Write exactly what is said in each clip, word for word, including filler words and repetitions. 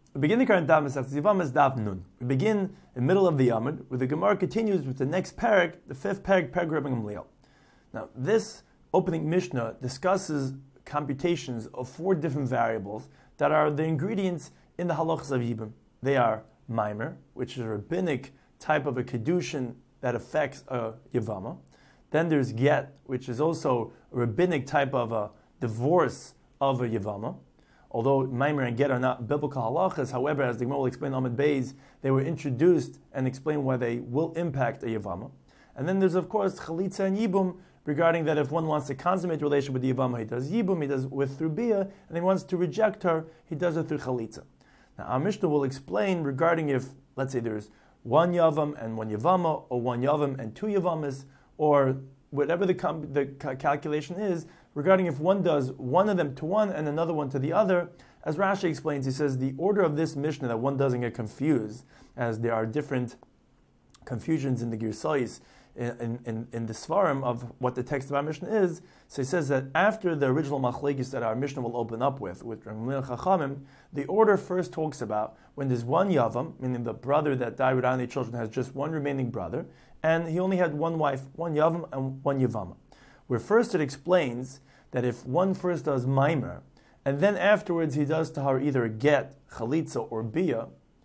We begin the current Daf Masechtas Yevamos Daf Nun. We begin in the middle of the Amud, where the Gemara continues with the next parak, the fifth parak, parak Rabbi Gamliel. Now, this opening Mishnah discusses computations of four different variables that are the ingredients in the halachas of Yibum. They are Maimer, which is a rabbinic type of a kedushin that affects a Yevama. Then there's Get, which is also a rabbinic type of a divorce of a Yevama. Although Maimer and Get are not biblical halachas, however, as the Gemara will explain Amud Beis, they were introduced and explain why they will impact a Yevama. And then there's, of course, Chalitza and Yibum, regarding that if one wants to consummate relation with the Yevama, he does Yibum, he does with through Bia, and he wants to reject her, he does it through Chalitza. Now, our Mishnah will explain regarding if, let's say, there's one Yavam and one Yevama, or one Yavam and two Yavamas, or whatever the, com- the ca- calculation is, regarding if one does one of them to one and another one to the other. As Rashi explains, he says the order of this Mishnah, that one doesn't get confused, as there are different confusions in the Girsais, in, in, in the Svarim of what the text of our Mishnah is. So he says that after the original Machlekes that our Mishnah will open up with, with Ramil Chachamim, the order first talks about when there's one Yavam, meaning the brother that died without any children has just one remaining brother, and he only had one wife, one Yavam and one Yavama. Where first it explains that if one first does Maimer, and then afterwards he does to her either a Get, Chalitza, or Bia,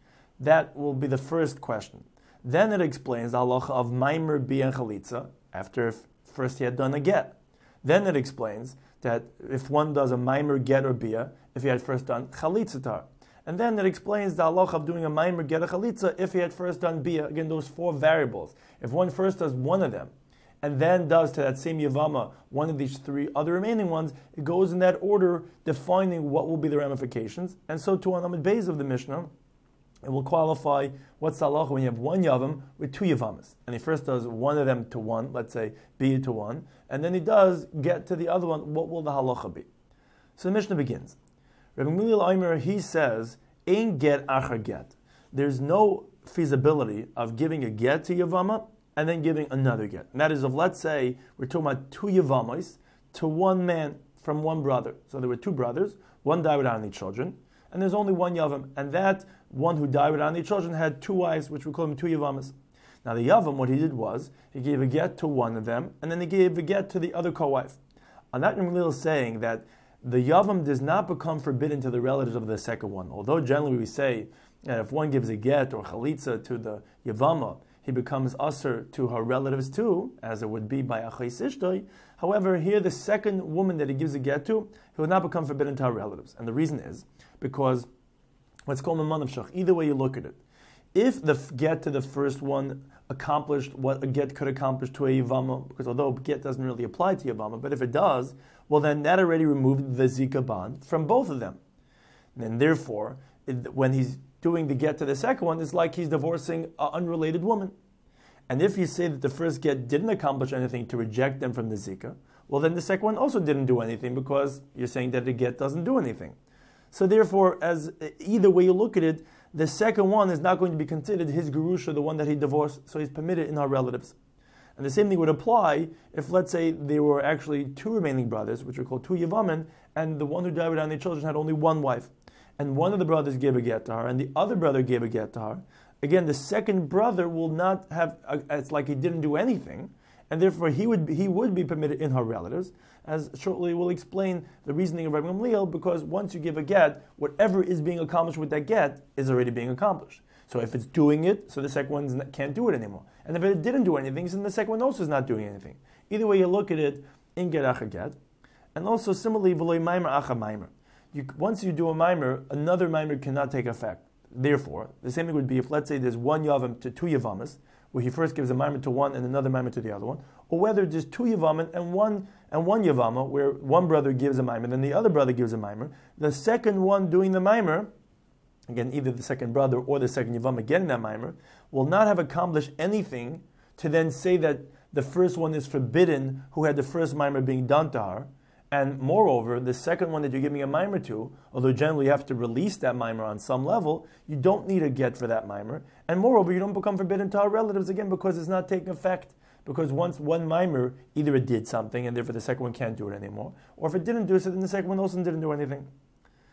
that will be the first question. Then it explains the halacha of Maimer, Bia, and Chalitza, after if first he had done a Get. Then it explains that if one does a Maimer, Get, or Bia, if he had first done Chalitza to her. And then it explains the halacha of doing a Maimer, Get, or Chalitza if he had first done Bia. Again, those four variables. If one first does one of them, and then does to that same Yavama one of these three other remaining ones, it goes in that order, defining what will be the ramifications. And so too on Amud Beis of the Mishnah, it will qualify what's the halacha when you have one Yavam with two Yavamas. And he first does one of them to one, let's say Bia to one, and then he does Get to the other one, what will the halacha be? So the Mishnah begins. Rabbi Gamliel Omer, he says, Ein Get Achar Get. There's no feasibility of giving a Get to Yavama and then giving another Get. And that is of, let's say, we're talking about two Yavamas to one man from one brother. So there were two brothers, one died without any children, and there's only one Yavam. And that one who died without any children had two wives, which we call them two Yavamas. Now the Yavam, what he did was, he gave a Get to one of them, and then he gave a Get to the other co-wife. On that, Ramil is saying that the Yavam does not become forbidden to the relatives of the second one. Although generally we say that if one gives a Get or Chalitza to the Yavama, he becomes usher to her relatives too, as it would be by Achais Ishtoi. However, here the second woman that he gives a Get to, he will not become forbidden to her relatives. And the reason is because what's called Maman of Shach, either way you look at it. If the Get to the first one accomplished what a Get could accomplish to a Yavama, because although Get doesn't really apply to Yavama, but if it does, well then that already removed the Zika bond from both of them. And therefore, it, when he's doing the Get to the second one, it's like he's divorcing an unrelated woman. And if you say that the first Get didn't accomplish anything to reject them from the Zika, well then the second one also didn't do anything, because you're saying that the Get doesn't do anything. So therefore, as either way you look at it, the second one is not going to be considered his gerusha, the one that he divorced, so he's permitted in our relatives. And the same thing would apply if, let's say, there were actually two remaining brothers, which are called two Yavamin, and the one who died without any children had only one wife. And one of the brothers gave a Get to her, and the other brother gave a Get to her. Again, the second brother will not have, a, it's like he didn't do anything, and therefore he would be, he would be permitted in her relatives, as shortly we'll explain the reasoning of Rabbi Gamliel, because once you give a Get, whatever is being accomplished with that Get is already being accomplished. So if it's doing it, so the second one can't do it anymore. And if it didn't do anything, then the second one also is not doing anything. Either way you look at it, in Get Achar Get. And also similarly, V'loi Maimer Achar Maimer. You, once you do a Maimer, another Maimer cannot take effect. Therefore, the same thing would be if, let's say, there's one Yavam to two Yavamas, where he first gives a Maimer to one and another Maimer to the other one, or whether there's two Yavamin and one and one Yavama, where one brother gives a Maimer, then the other brother gives a Maimer. The second one doing the Maimer, again, either the second brother or the second Yavama getting that Maimer, will not have accomplished anything to then say that the first one is forbidden, who had the first Maimer being done to her. And moreover, the second one that you're giving a Maimer to, although generally you have to release that Maimer on some level, you don't need a Get for that Maimer. And moreover, you don't become forbidden to our relatives again because it's not taking effect. Because once one Maimer, either it did something and therefore the second one can't do it anymore, or if it didn't do so, then the second one also didn't do anything.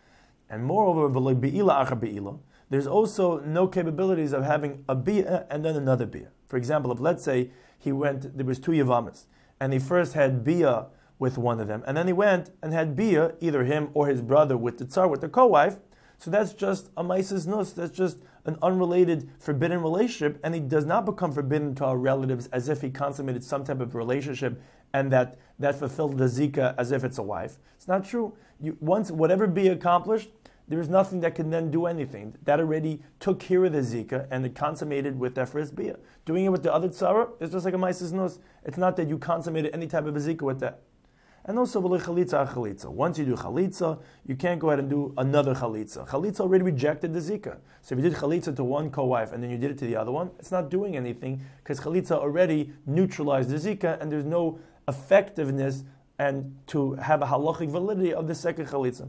And moreover, v'lo be'ila achar be'ila, there's also no capabilities of having a bia and then another bia. For example, if let's say he went, there was two yavamas, and he first had bia with one of them, and then he went and had bia, either him or his brother with the tsar, with the co-wife, so that's just a maises nus, that's just an unrelated, forbidden relationship, and he does not become forbidden to our relatives as if he consummated some type of relationship and that, that fulfilled the zika as if it's a wife. It's not true. You, once whatever be accomplished, there is nothing that can then do anything. That already took care of the zika and it consummated with that first bia. Doing it with the other tzara is just like a maises nus. It's not that you consummated any type of a zika with that. And also, chalitza chalitza. Once you do chalitza, you can't go ahead and do another chalitza. Chalitza already rejected the zika. So if you did chalitza to one co-wife and then you did it to the other one, it's not doing anything because chalitza already neutralized the zika and there's no effectiveness and to have a halachic validity of the second chalitza.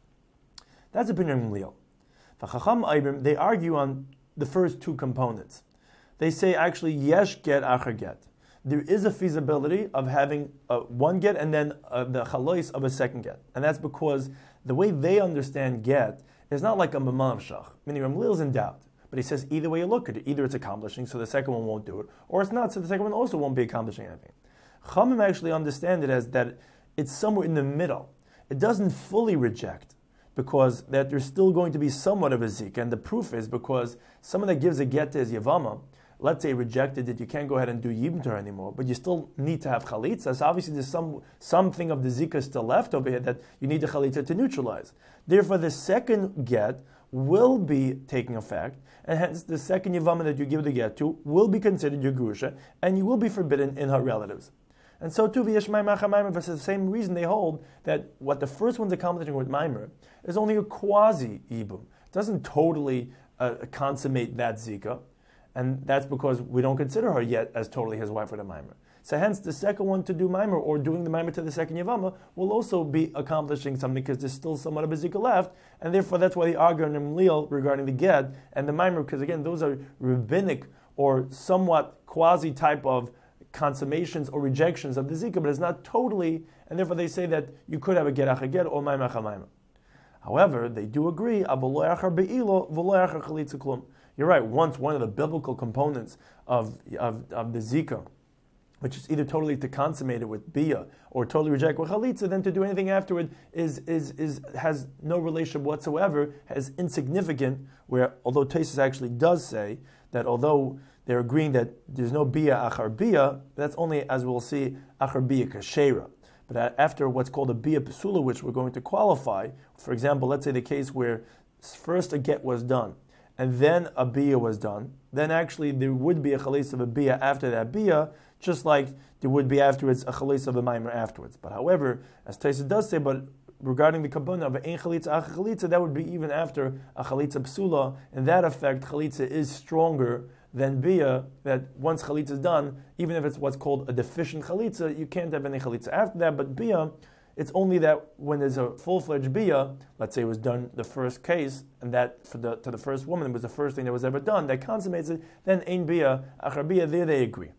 That's opinion of Leo. The Chacham Eibrim, they argue on the first two components. They say actually yesh get achar get. There is a feasibility of having uh, one get and then uh, the chalois of a second get. And that's because the way they understand get is not like a mamam shach. Meaning Ramlil is in doubt. But he says either way you look at it, either it's accomplishing, so the second one won't do it, or it's not, so the second one also won't be accomplishing anything. Chamim actually understand it as that it's somewhere in the middle. It doesn't fully reject, because that there's still going to be somewhat of a zik. And the proof is because someone that gives a get to his yavama, let's say rejected it, you can't go ahead and do yibum to her anymore, but you still need to have chalitza. So obviously there's some something of the zika still left over here that you need the chalitza to neutralize. Therefore the second get will be taking effect, and hence the second yavama that you give the get to will be considered your grusha, and you will be forbidden in her relatives. And so too, v'yeshmai macha maimer, for the same reason they hold that what the first one's accomplishing with maimer is only a quasi yibum. It doesn't totally uh, consummate that zika. And that's because we don't consider her yet as totally his wife with a mimer. So hence the second one to do mimer or doing the mimer to the second yavama will also be accomplishing something because there's still somewhat of a zika left, and therefore that's why they argue in Ramlil regarding the get and the mimer, because again those are rabbinic or somewhat quasi type of consummations or rejections of the zika, but it's not totally, and therefore they say that you could have a get acha get or mimer acha mimer. However, they do agree avolo achar be'ilo v'lo achar chalitza klum. You're right, once one of the biblical components of, of, of the zika, which is either totally to consummate it with bia or totally reject with chalitza, then to do anything afterward is, is, is, has no relationship whatsoever, has insignificant, where although Taisus actually does say that although they're agreeing that there's no bia achar bia, that's only, as we'll see, achar bia kashera. But after what's called a bia pesula, which we're going to qualify, for example, let's say the case where first a get was done, and then a bia was done, then actually there would be a chalis of a bia after that bia, just like there would be afterwards a chalis of a maimer afterwards. But however, as Taisa does say, but regarding the component of ein chalitza ach chalitza, that would be even after a chalitza psula. In that effect, chalitza is stronger than bia, that once chalitza is done, even if it's what's called a deficient chalitza, you can't have any chalitza after that, but bia, it's only that when there's a full-fledged bia, let's say it was done the first case, and that for the to the first woman it was the first thing that was ever done, that consummates it, then ein bia, achar bia, there they agree.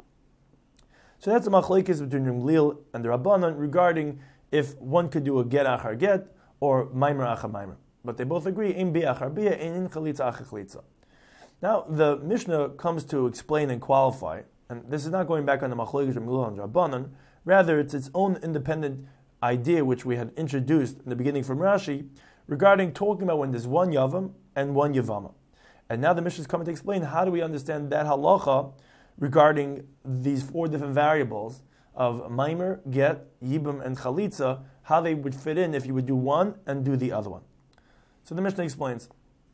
So that's a machlokes between Ramlil and the Rabbanan regarding if one could do a get achar get or maimer achar maimer. But they both agree, ein bia achar bia, ein chalitza achar chalitza. Now the Mishnah comes to explain and qualify, and this is not going back on the machlokes Ramlil and Rabbanan, rather it's its own independent idea which we had introduced in the beginning from Rashi regarding talking about when there's one yavam and one yavama. And now the Mishnah is coming to explain how do we understand that halacha regarding these four different variables of maimer, get, yibum, and chalitza, how they would fit in if you would do one and do the other one. So the Mishnah explains,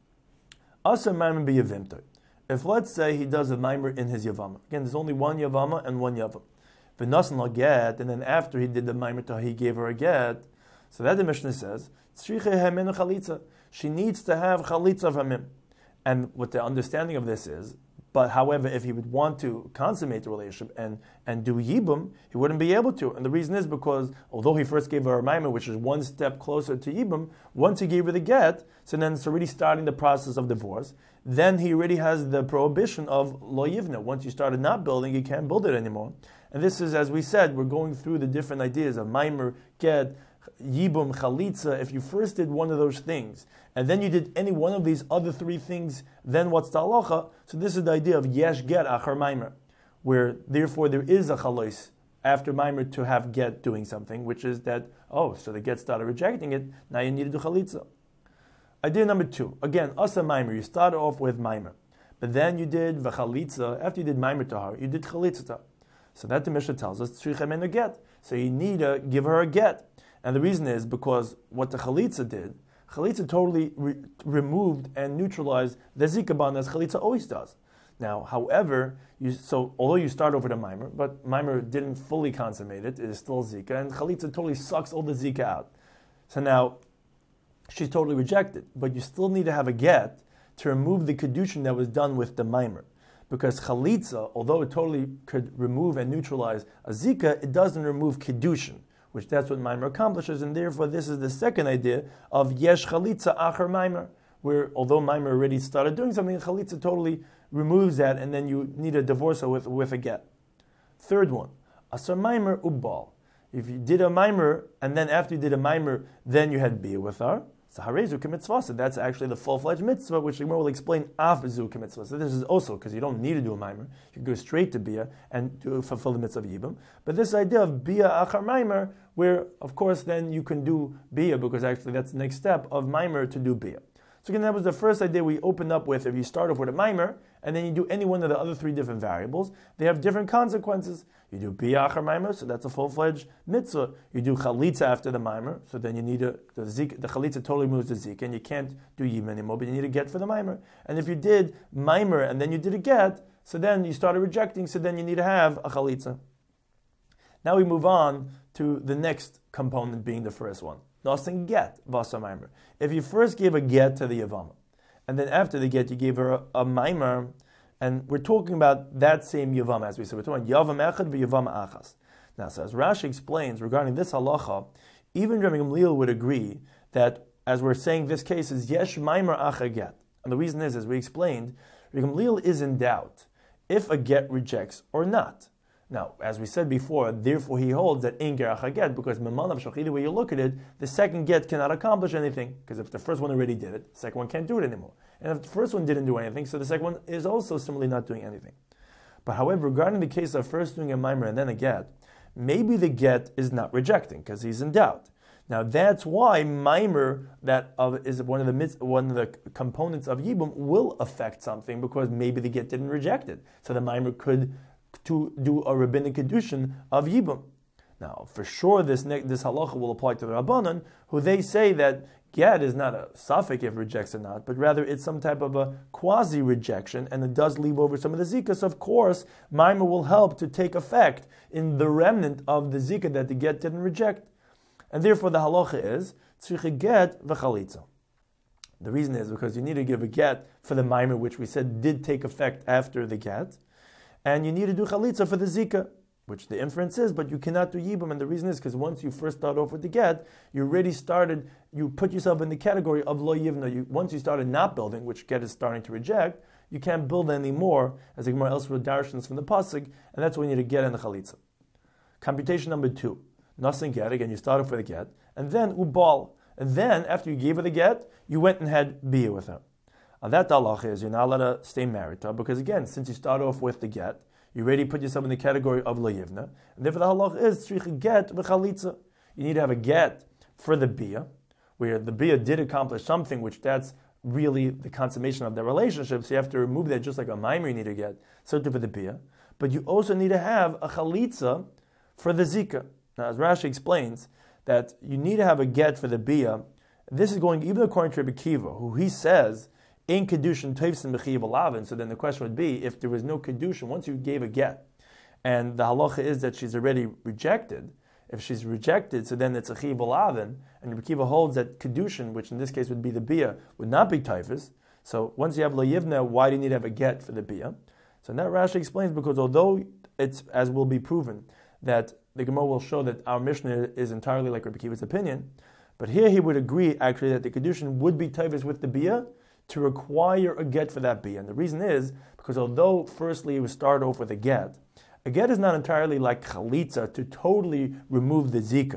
Asa maimer b'yavimta. If let's say he does a maimer in his yavama. Again, there's only one yavama and one yavam. V'nasan la get, and then after he did the maimer, he gave her a get. So that the Mishnah says, she needs to have chalitza from him. And what the understanding of this is, but however, if he would want to consummate the relationship and, and do yibum, he wouldn't be able to. And the reason is because although he first gave her a maimer, which is one step closer to yibum, once he gave her the get, so then it's already starting the process of divorce. Then he already has the prohibition of lo yivna. Once you started not building, you can't build it anymore. And this is, as we said, we're going through the different ideas of maimer, get, yibum, chalitza, if you first did one of those things, and then you did any one of these other three things, then what's the halacha? So this is the idea of yesh get achar maimer, where therefore there is a chalois after maimer to have get doing something, which is that, oh, so the get started rejecting it, now you need to do chalitza. Idea number two, again, asa maimer, you start off with maimer, but then you did v'chalitza, after you did maimer to her, you did chalitza to her. So that the Mishnah tells us, tzrichem a get. So you need to give her a get. And the reason is because what the chalitza did, chalitza totally re- removed and neutralized the zika bond as chalitza always does. Now, however, you, so although you start over the mimer, but mimer didn't fully consummate it, it is still zika, and chalitza totally sucks all the zika out. So now, she's totally rejected, but you still need to have a get to remove the kedushin that was done with the mimer. Because chalitza, although it totally could remove and neutralize a zika, it doesn't remove kedushin, which that's what mimer accomplishes, and therefore this is the second idea of yesh chalitza achar mimer, where although mimer already started doing something, chalitza totally removes that, and then you need to divorce her with, with a get. Third one, asar mimer ubal. If you did a mimer, and then after you did a mimer, then you had bia with her, so harezu k'mitzvah, so that's actually the full-fledged mitzvah, which the Gemara will explain af zu k'mitzvah. So this is also, because you don't need to do a mimer, you can go straight to bia and do, fulfill the mitzvah of yibam. But this idea of bia achar mimer, where of course then you can do bia, because actually that's the next step of mimer to do bia. So again, that was the first idea we opened up with. If you start off with a mimer, and then you do any one of the other three different variables, they have different consequences. You do bia achar mimer, so that's a full-fledged mitzvah. You do chalitza after the mimer, so then you need a, the zik, the chalitza totally removes the zik, and you can't do yibam anymore, but you need a get for the mimer. And if you did mimer, and then you did a get, so then you started rejecting, so then you need to have a chalitza. Now we move on to the next component being the first one. Nothing get, vasa mimer. If you first gave a get to the yavama, and then after the get you gave her a, a mimer, and we're talking about that same yavam, as we said, we're talking about yavam echad v'yavam achas. Now, so as Rashi explains regarding this halacha, even Rabbi Gamliel would agree that, as we're saying, this case is yesh mimer acha get. And the reason is, as we explained, Rabbi Gamliel is in doubt if a get rejects or not. Now, as we said before, therefore he holds that in ger acha get, because memanav shach, either way you look at it, the second get cannot accomplish anything, because if the first one already did it, the second one can't do it anymore. And if the first one didn't do anything, so the second one is also similarly not doing anything. But however, regarding the case of first doing a mimer and then a get, maybe the get is not rejecting, because he's in doubt. Now that's why mimer, that of, is one of the one of the components of yibum, will affect something, because maybe the get didn't reject it. So the mimer could to do a rabbinic kedushin of yibum. Now, for sure, this this halacha will apply to the Rabbanan, who they say that get is not a suffix if it rejects or not, but rather it's some type of a quasi-rejection, and it does leave over some of the zika. So of course, mimer will help to take effect in the remnant of the zika that the get didn't reject. And therefore the halacha is tzricha get v'chalitza. The reason is because you need to give a get for the mimer, which we said did take effect after the get, and you need to do chalitza for the zika, which the inference is, but you cannot do yibam, and the reason is because once you first start off with the get, you already started, you put yourself in the category of lo yivna. You, once you started not building, which get is starting to reject, you can't build anymore, as the Gemara elsewhere darshans from the pasuk, and that's when you need to get in the chalitza. Computation number two, nothing get, again you start off with the get, and then ubal, and then after you gave her the get, you went and had bia with her. Now that halach is you're not allowed to stay married to her, because again, since you start off with the get, you already put yourself in the category of lo yivna, and therefore the halach is tzricha get v'chalitza. You need to have a get for the bia, where the bia did accomplish something, which that's really the consummation of the relationship. So you have to remove that, just like a mimer you need to get, so too for the bia. But you also need to have a chalitza for the zika. Now, as Rashi explains, that you need to have a get for the bia. This is going even according to Rebbe Kiva, who he says in kedushin teivsin b'chiyav alavin. So then the question would be, if there was no kedushin, once you gave a get, and the halacha is that she's already rejected, if she's rejected, so then it's a chiyav alavin, and Rebbe Kiva holds that kedushin, which in this case would be the bia, would not be teifus. So once you have lo yivna, why do you need to have a get for the bia? So now Rashi explains, because although it's, as will be proven, that the Gemara will show that our Mishnah is entirely like Rebbe Kiva's opinion, but here he would agree actually that the kedushin would be teifus with the bia to require a get for that bia. And the reason is because although firstly it would start off with a get, a get is not entirely like chalitza to totally remove the zika.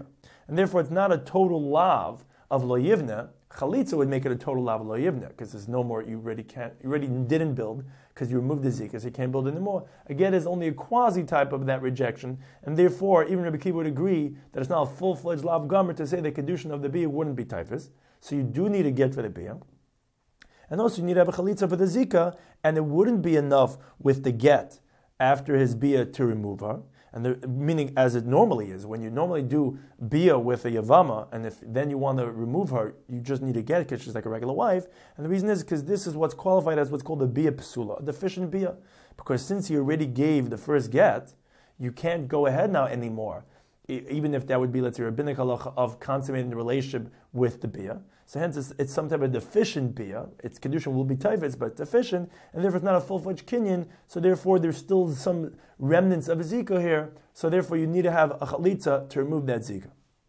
and therefore it's not a total lav of lo yivna. Chalitza would make it a total lav of lo yivna, because there's no more, you already can't, you already didn't build, because you removed the zika, so you can't build anymore. A get is only a quasi type of that rejection, and therefore even Rabbi Kiva would agree that it's not a full-fledged lav gomer to say the kedushin of the bia wouldn't be typhus. So you do need a get for the bia. And also you need to have a chalitza for the zika, and it wouldn't be enough with the get after his bia to remove her. And the, meaning as it normally is, when you normally do bia with a yavama, and if then you want to remove her, you just need a get because she's like a regular wife. And the reason is because this is what's qualified as what's called a bia psula, a deficient bia. Because since you already gave the first get, you can't go ahead now anymore. Even if that would be, let's say, rabbinic halacha of consummating the relationship with the bia. So hence it's, it's some type of deficient bia. Its kedushin will be typhus, but deficient, and therefore it's not a full-fledged kinyan, so therefore there's still some remnants of a zika here, so therefore you need to have a chalitza to remove that zika.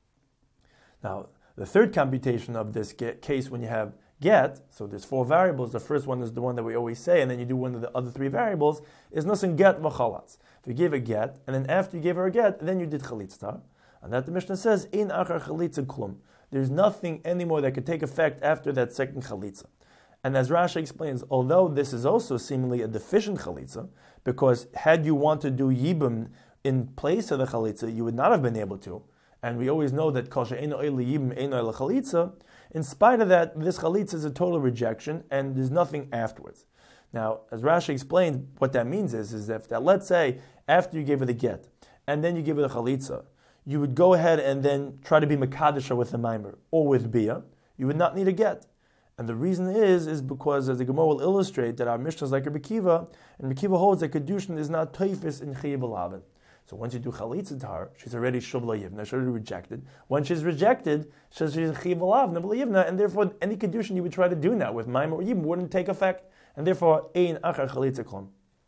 Now, the third computation of this get, case when you have get, so there's four variables, the first one is the one that we always say, and then you do one of the other three variables, is nothing get v'chalatz. If you gave a get, and then after you gave her a get, then you did chalitza. And that the Mishnah says, in achar chalitza klum. There's nothing anymore that could take effect after that second chalitza. And as Rashi explains, although this is also seemingly a deficient chalitza, because had you wanted to do yibum in place of the chalitza, you would not have been able to. And we always know that kol she'eino oile yibum eino oile chalitza. In spite of that, this chalitza is a total rejection, and there's nothing afterwards. Now, as Rashi explained, what that means is, is that, that let's say after you gave her the get, and then you give her the chalitza, you would go ahead and then try to be Makadisha with the Maimer, or with Bia, you would not need a get. And the reason is, is because, as the Gemara will illustrate, that our Mishnah is like Rabbi Kiva, and Rabbi Kiva holds that Kedushin is not Teifis in Chiyav Alavin. So once you do Chalitza to her, she's already Shuv Lo Yivna, she's already rejected. Once she's rejected, she's Chiyav Alavin, Lo Yivna, and therefore any Kedushin you would try to do now with Maimer or Yibum wouldn't take effect, and therefore, Ein Achar Chalitza Klum.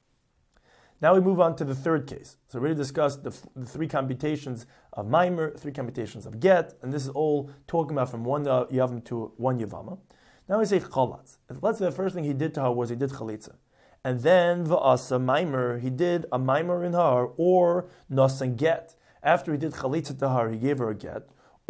Now we move on to the third case. So we already discussed the, f- the three computations of Maimer, three computations of Get, and this is all talking about from one uh, Yavam to one Yavama. Now we say Chalatz. Let's say the first thing he did to her was he did Chalitza. And then V'asa Maimer, he did a Maimer in her, or Nasan Get. After he did Chalitza to her, he gave her a Get.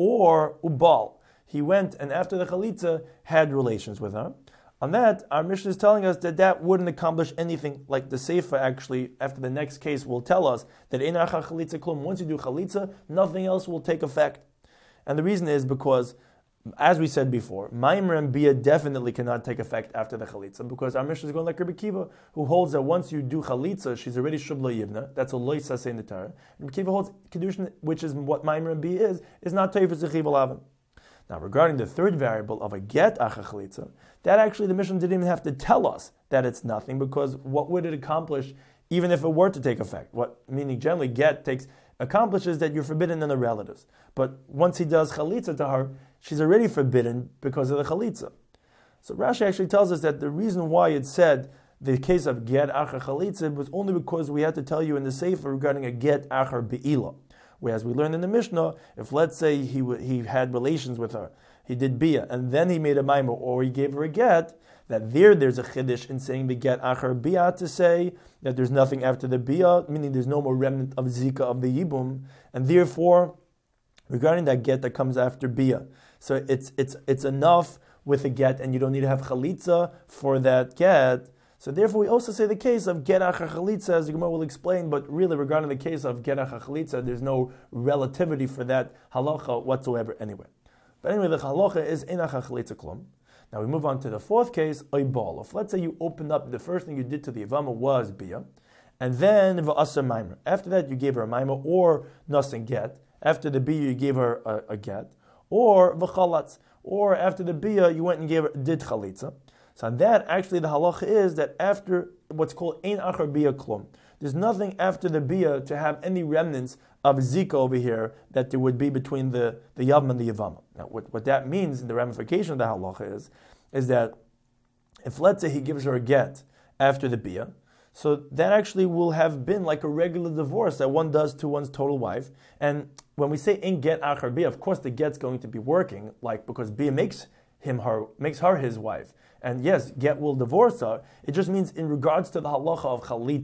Or Ubal, he went and after the Chalitza had relations with her. On that, our Mishnah is telling us that that wouldn't accomplish anything, like the Sefer actually, after the next case, will tell us that in Achar Chalitza Klum, once you do Chalitza, nothing else will take effect. And the reason is because, as we said before, Maimer and Bia definitely cannot take effect after the Chalitza, because our Mishnah is going like Rabbi Kiva, who holds that once you do Chalitza, she's already Shub Lo Yivna, that's a Lo Yisaseh in the Torah. And Rabbi Kiva holds Kedushin, which is what Maimer and Bia is, is not Teifus Zechiv Alavin. Now, regarding the third variable of a get achar chalitza, that actually the Mishnah didn't even have to tell us that it's nothing, because what would it accomplish even if it were to take effect? What meaning generally get takes accomplishes that you're forbidden in the relatives. But once he does chalitza to her, she's already forbidden because of the chalitza. So Rashi actually tells us that the reason why it said the case of get achar chalitza was only because we had to tell you in the Sefer regarding a get achar be'ila. Whereas we learned in the Mishnah, if let's say he w- he had relations with her, he did bia, and then he made a maimer, or he gave her a get, that there there's a chiddush in saying the get achar bia to say that there's nothing after the bia, meaning there's no more remnant of zika of the yibum, and therefore, regarding that get that comes after bia, so it's it's it's enough with a get, and you don't need to have chalitza for that get. So therefore, we also say the case of get achar chalitza, as the Gemara will explain, but really regarding the case of get achar chalitza, there's no relativity for that halacha whatsoever anyway. But anyway, the halacha is in achar chalitza klum. Now we move on to the fourth case, oibal. If let's say you opened up, the first thing you did to the Yavama was bia, and then v'asa maimer. After that, you gave her a maimer or nasan get. After the bia, you gave her a, a get, or v'chalatz. Or after the bia, you went and gave her did chalitza. So on that, actually, the halacha is that after what's called ein achar bia klum, there's nothing after the bia to have any remnants of zika over here that there would be between the, the yavam and the yavama. Now, what, what that means in the ramification of the halacha is, is that if let's say he gives her a get after the bia, so that actually will have been like a regular divorce that one does to one's total wife. And when we say in get achar bia, of course the get's going to be working, like because bia makes him her makes her his wife. And yes, get will divorce her. It just means in regards to the halacha of chalitza,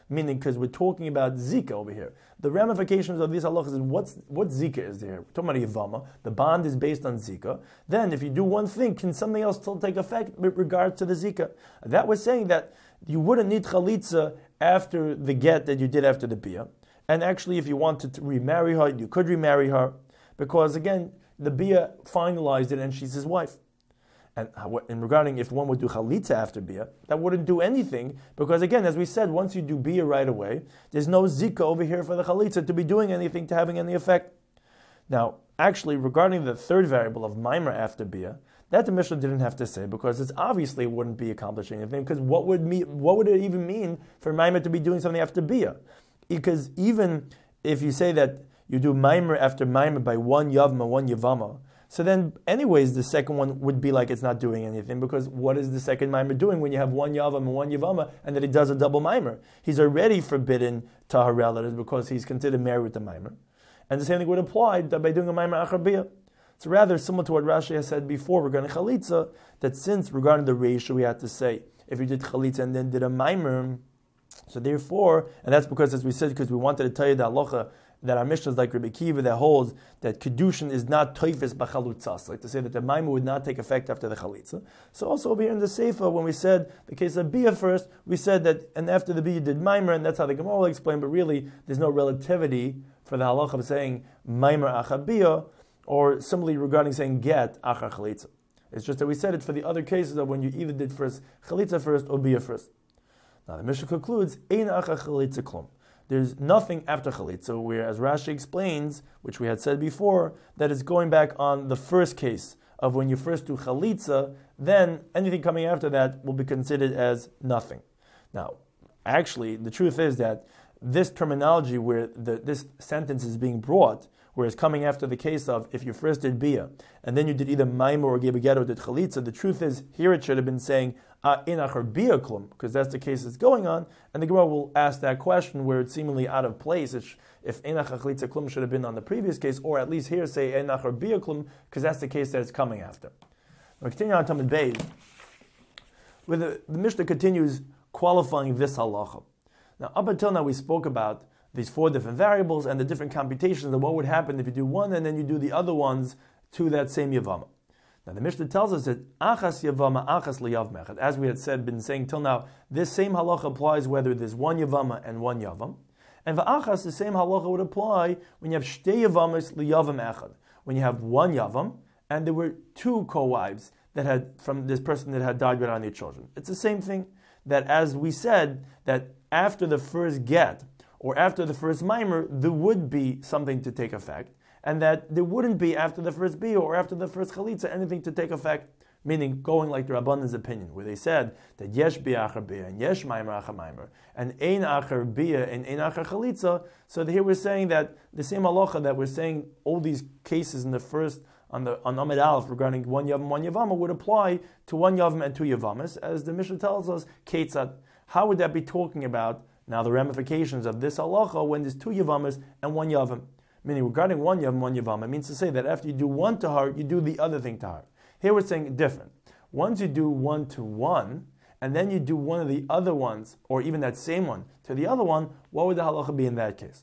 meaning because we're talking about Zika over here. The ramifications of these halachas is what's, what Zika is there. We're talking about Yavama. The bond is based on Zika. Then if you do one thing, can something else still take effect with regard to the Zika? That was saying that you wouldn't need chalitza after the get that you did after the bia. And actually, if you wanted to remarry her, you could remarry her. Because again, the bia finalized it and she's his wife. And, and regarding if one would do chalitza after bia, that wouldn't do anything. Because again, as we said, once you do bia right away, there's no zika over here for the chalitza to be doing anything, to having any effect. Now, actually, regarding the third variable of maimer after bia, that the Mishnah didn't have to say, because it's obviously it wouldn't be accomplishing anything, because what would me, what would it even mean for maimer to be doing something after bia? Because even if you say that you do maimer after maimer by one yavma, one yavama, so then anyways the second one would be like it's not doing anything, because what is the second maimer doing when you have one yavam and one yavama and then he does a double maimer? He's already forbidden to her relatives because he's considered married with the maimer. And the same thing would apply by doing a maimer achar bia. So rather similar to what Rashi has said before regarding chalitza, that since regarding the ratio we had to say, if you did chalitza and then did a maimer, so therefore, and that's because as we said, because we wanted to tell you the halacha, that our Mishnah is like Rabbi Kiva that holds that kedushin is not toifes b'chalutzas, like to say that the maimer would not take effect after the chalitza. So also over here in the Sefer, when we said the case of bia first, we said that, and after the bia did maimer, and that's how the Gemara will explain, but really there's no relativity for the halacha of saying maimer achar bia, or similarly regarding saying get achar chalitza. It's just that we said it for the other cases of when you either did first chalitza first or bia first. Now the Mishnah concludes, ein achar chalitza klum. There's nothing after chalitza, where, as Rashi explains, which we had said before, that is going back on the first case of when you first do chalitza, then anything coming after that will be considered as nothing. Now, actually, the truth is that this terminology where the, this sentence is being brought, whereas coming after the case of if you first did bia, and then you did either maimer or gave a get or did chalitza, the truth is, here it should have been saying, in achar bia klum, because that's the case that's going on, and the Gemara will ask that question where it's seemingly out of place. It's, if in achar chalitza klum should have been on the previous case, or at least here say in achar bia klum, because that's the case that it's coming after. We continue on Talmud Beis, where the, the Mishnah continues qualifying this halacha. Now, up until now, we spoke about these four different variables and the different computations of what would happen if you do one and then you do the other ones to that same yavama. Now, the Mishnah tells us that achas yavama, achas liyav mechad. As we had said, been saying till now, this same halacha applies whether there's one yavama and one yavam. And v'achas, the same halacha would apply when you have shtei yavamas liyavam echad. When you have one yavam and there were two co-wives that had from this person that had died without any children. It's the same thing. That as we said, that after the first get, or after the first maimer, there would be something to take effect, and that there wouldn't be after the first bia or after the first chalitza anything to take effect, meaning going like the Rabbanan's opinion, where they said that yesh bia achar bia, and yesh maimer achar maimer, and ein achar bia and ein achar chalitza, so here we're saying that the same halacha that we're saying all these cases in the first, on the on Amid Aleph regarding one yavam, one yavama would apply to one yavam and two yavamas, as the Mishnah tells us, ketzad. How would that be talking about now the ramifications of this halacha when there's two yavamas and one yavam? Meaning regarding one yavam, one yavama, it means to say that after you do one to her, you do the other thing to her. Here we're saying different. Once you do one to one, and then you do one of the other ones, or even that same one, to the other one, what would the halacha be in that case?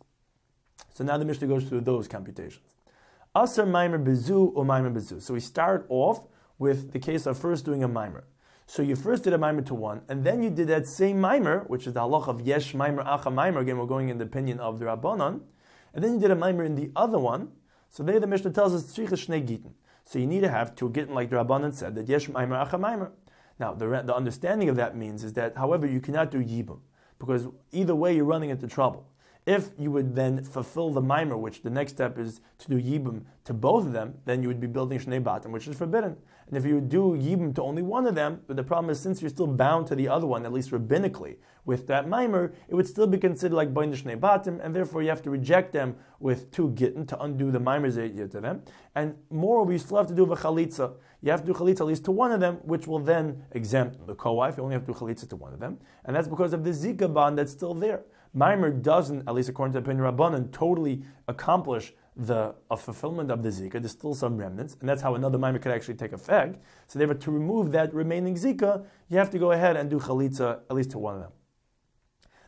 So now the Mishnah goes through those computations. Aser maimer bezu or maimer bezu. So we start off with the case of first doing a maimer. So you first did a maimer to one, and then you did that same maimer, which is the halach of yesh maimer acha maimer. Again, we're going in the opinion of the Rabbanan. And then you did a maimer in the other one. So there the Mishnah tells us tzricha shnei gittin. So you need to have two gittin, like the Rabbanan said, that yesh maimer acha maimer. Now the the understanding of that means is that, however, you cannot do yibum, because either way you're running into trouble. If you would then fulfill the maimer, which the next step is to do yibum to both of them, then you would be building shnei batim, which is forbidden. And if you would do yibum to only one of them, but the problem is since you're still bound to the other one, at least rabbinically, with that maimer, it would still be considered like boin shnei batim, and therefore you have to reject them with two gittin to undo the maimers to them. And moreover, you still have to do a chalitza. You have to do chalitza at least to one of them, which will then exempt the co-wife. You only have to do chalitza to one of them. And that's because of the zika bond that's still there. Maimer doesn't, at least according to the opinion of Rabbanan, totally accomplish the a fulfillment of the zika. There's still some remnants, and that's how another maimer could actually take effect. So therefore, to remove that remaining zika, you have to go ahead and do chalitza at least to one of them.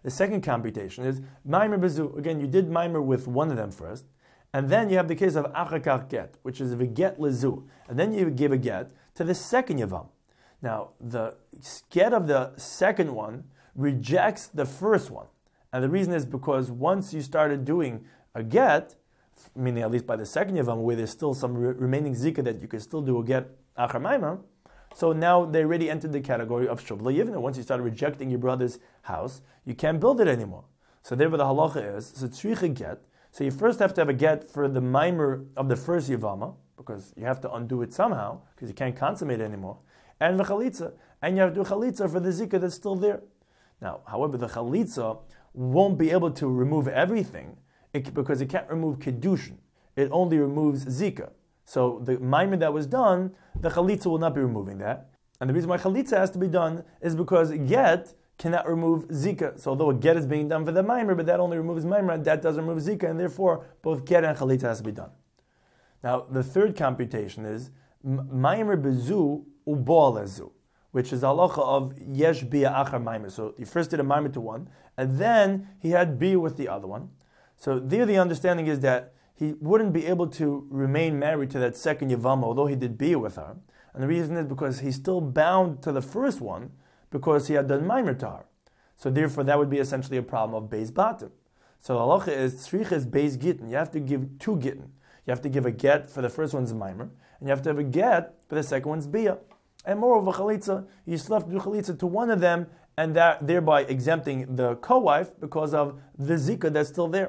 The second computation is Maimer Bezu. Again, you did Maimer with one of them first, and then you have the case of Achakach get, which is a get lezu, and then you give a get to the second Yavam. Now, the get of the second one rejects the first one. And the reason is because once you started doing a get, meaning at least by the second Yavam, where there's still some re- remaining Zika that you can still do a get Achar Maimer, so now they already entered the category of Shuv Yivna. Once you started rejecting your brother's house, you can't build it anymore. So therefore the halacha is, so tzricha get, so you first have to have a get for the Maimer of the first Yavama, because you have to undo it somehow, because you can't consummate it anymore, and the Chalitza, and you have to do Chalitza for the Zika that's still there. Now, however, the Chalitza won't be able to remove everything, it, because it can't remove Kedushin. It only removes Zika. So the Maimer that was done, the Chalitza will not be removing that. And the reason why Chalitza has to be done is because get cannot remove Zika. So although a get is being done for the Maimer, but that only removes Maimer, and that doesn't remove Zika, and therefore both get and Chalitza has to be done. Now, the third computation is Maimer Bezu Ubal Lezu, which is halacha of Yesh Bia Achar Maimer. So he first did a Maimer to one, and then he had Bia with the other one. So there the understanding is that he wouldn't be able to remain married to that second Yavama, although he did Bia with her. And the reason is because he's still bound to the first one, because he had done Maimer to her. So therefore that would be essentially a problem of Beis Batim. So halacha is Tzrich is Beis Gittin. You have to give two Gittin. You have to give a get for the first one's Maimer, and you have to have a get for the second one's Bia. And moreover, Chalitza, you still have to do Chalitza to one of them, and that thereby exempting the co-wife because of the Zika that's still there.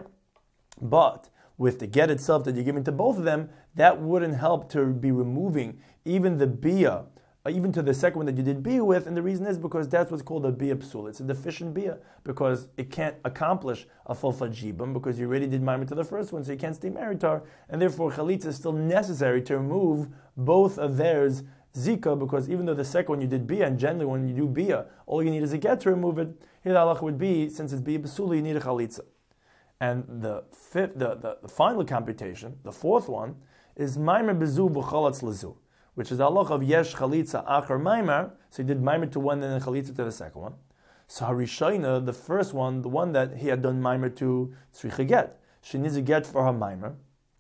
But with the get itself that you're giving to both of them, that wouldn't help to be removing even the Bia, even to the second one that you did Bia with, and the reason is because that's what's called a Bia Psul. It's a deficient Bia, because it can't accomplish a full Fajibam, because you already did Maimer to the first one, so you can't stay married to her, and therefore Chalitza is still necessary to remove both of theirs Zika, because even though the second one you did Bia, and generally when you do Bia, all you need is a get to remove it, here the halach would be, since it's Bia Psul, you need a Chalitza. And the fifth, the, the, the final computation, the fourth one, is Maimer Bezu B'chalatz Lezu, which is the halach of Yesh Chalitza Achar Maimer. So he did Maimer to one and then Chalitza to the second one. So Harishayna, the first one, the one that he had done Maimer to, Tzricha get. She needs a get for her Maimer.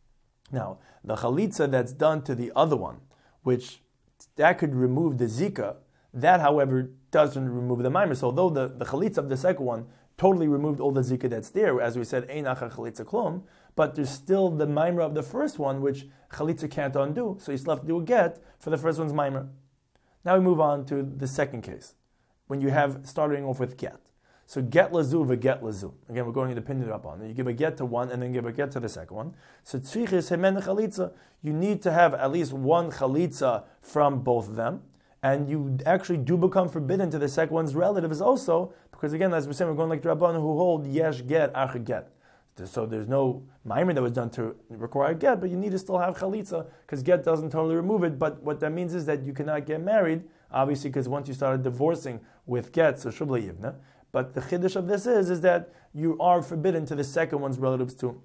Now, the Chalitza that's done to the other one, which that could remove the Zika, that, however, doesn't remove the Maimer. So although the, the Chalitza of the second one totally removed all the Zika that's there, as we said, Ein Achar Chalitza Klum, but there's still the Maimer of the first one, which Chalitza can't undo, so you still have to do a get for the first one's Maimer. Now we move on to the second case, when you have, starting off with get. So get lazu v'get lazu. Again, we're going to the opinion up on. You give a get to one and then give a get to the second one. So tzrichis hemen chalitza. You need to have at least one chalitza from both of them, and you actually do become forbidden to the second one's relatives also, because again, as we're saying, we're going like the Rabban who hold yesh get ach get. So there's no maimer that was done to require get, but you need to still have chalitza, because get doesn't totally remove it. But what that means is that you cannot get married, obviously, because once you started divorcing with get, so shubla yivna. But the chiddush of this is, is that you are forbidden to the second one's relatives too.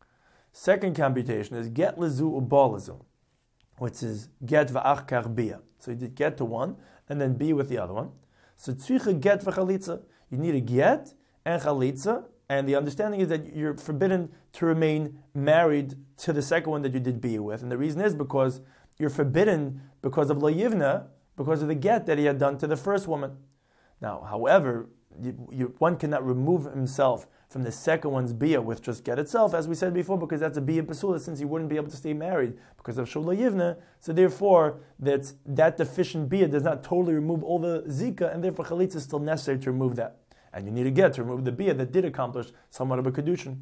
Second computation is get lezu uba lezu, which is get v'ach kar bia. So you did get to one, and then be with the other one. So tzricha get v'chalitza. You need a get and chalitza, and the understanding is that you're forbidden to remain married to the second one that you did be with. And the reason is because you're forbidden because of lo yivna, because of the get that he had done to the first woman. Now, however, you, you, one cannot remove himself from the second one's bia with just get itself, as we said before, because that's a bia pasula, since he wouldn't be able to stay married because of shula yivna. So therefore, that's, that deficient bia does not totally remove all the zika, and therefore chalitza is still necessary to remove that. And you need a get to remove the bia that did accomplish somewhat of a kedushin.